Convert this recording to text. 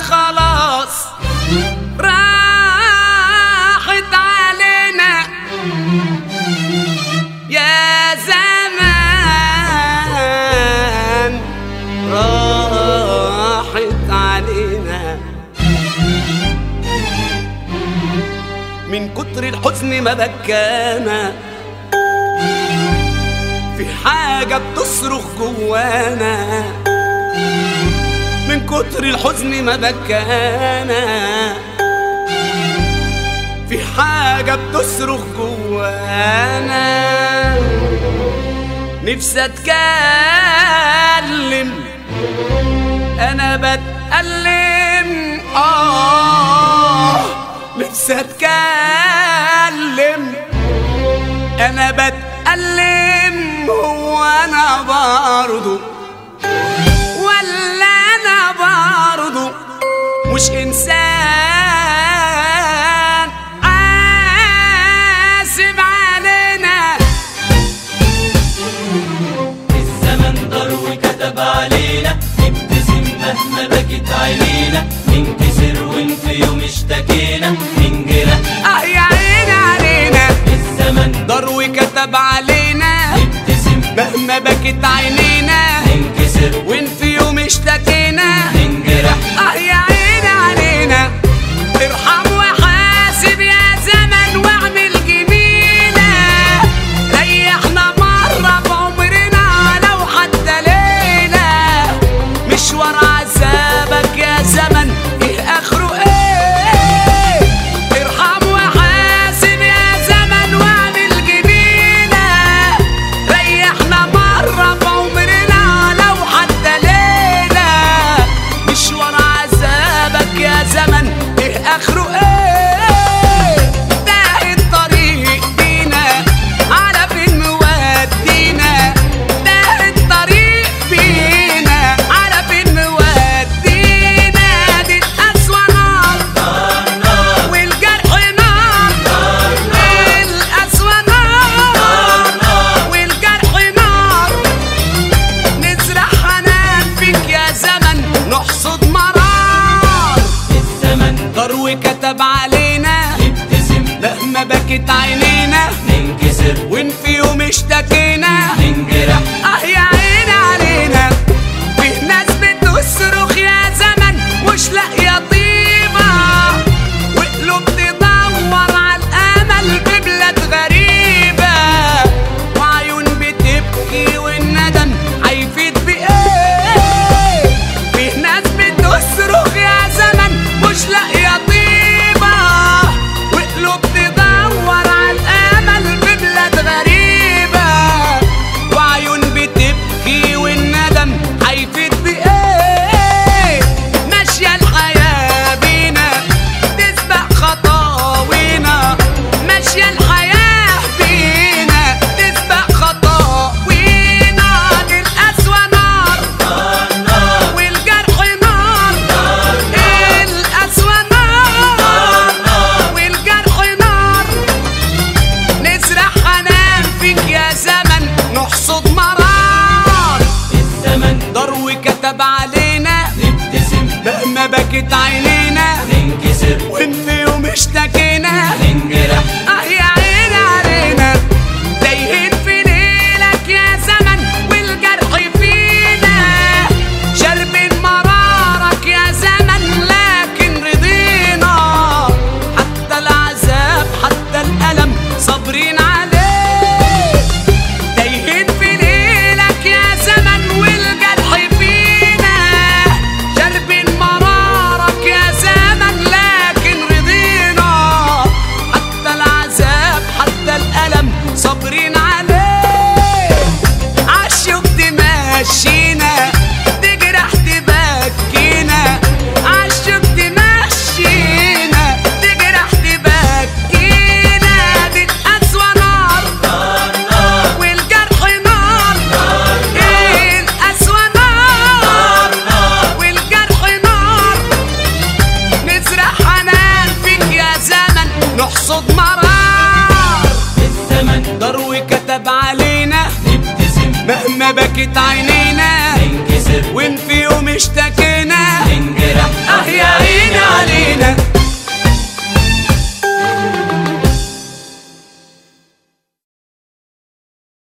خلاص راحت علينا يا زمان، راحت علينا من كتر الحزن ما بكانا، في حاجة بتصرخ جوانا من كتر الحزن ما بكانا، في حاجة بتصرخ جوانا. نفسي اتكلم انا بتألم، نفسي اتكلم انا بتألم، هو انا برضو ولا انا برضو مش انسان عاسب علينا؟ الزمن دار وكتب علينا نبتسم مهما بكت عينينا، ننكسر وإن في يوم اشتكينا ننجرح يا عيني علينا. الزمن دار وكتب علينا نبتسم مهما بكت عينينا، ننكسر وإن في يوم اشتكينا ننجرح يا عيني علينا. ارحم وحاسب يا زمن واعمل جميلة، ريحنا مرة بعمرنا لو حتى ليلة. مشوار عذابك يا زمن ايه اخره ايه؟ ارحم وحاسب يا زمن واعمل جميلة، ريحنا مرة بعمرنا لو حتى ليلة. مشوار عذابك يا زمن ايه اخره ايه؟ ده الطريق بينا على فين مودينا، ده الطريق بينا على فين مودينا. دي القسوة نار والجرح نار، القسوة نار والجرح نار. نزرع حنان فيك يا زمن نحصد مرار. الزمن دار وكتب علينا نبتسم مهما بكت عينينا، ننكسر وإن في يوم اشتكينا ننجرح يا عيني علينا. فيه ناس بتصرخ يا زمن مش لاقية طيبة، وقلوب تدور على الأمل ببلاد غريبة، وعيون بتبكي والندم هيفيد بإيه؟ فيه ناس بتصرخ يا زمن مش لاقية طيبة، وقلوب تدور على الأمل ببلاد غريبة، وعيون بتبكي والندم هيفيد بإيه؟ ماشية الحياة بينا تسبق خطاوينا، ماشية الحياة بينا تسبق خطاوينا. دي القسوة نار والجرح نار، القسوة نار والجرح نار. نزرع حنان فيك يا زمن نحصد مرار. الزمن دار وكتب علينا نبتسم مهما بكت عينينا، ننكسر وإن في يوم اشتكينا ننجرح يا عيني علينا. تايهين في ليلك يا زمن والجرح فينا، شاربين مرارك يا زمن لكن رضينا. حتى العذاب حتى الألم صابرين عليه. تايهين في ليلك يا زمن والجرح فينا، شاربين مرارك يا زمن لكن رضينا. حتى العذاب حتى الألم صابرين عليه. عالشوق تمشينا تجرح تبكينا، عالشوق تمشينا تجرح تبكينا. دي القسوة نار والجرح نار، القسوة نار والجرح نار. نزرع حنان فيك يا زمن نحصد مرار. الزمن دار وكتب علينا نبتسم مهما بكت عينينا،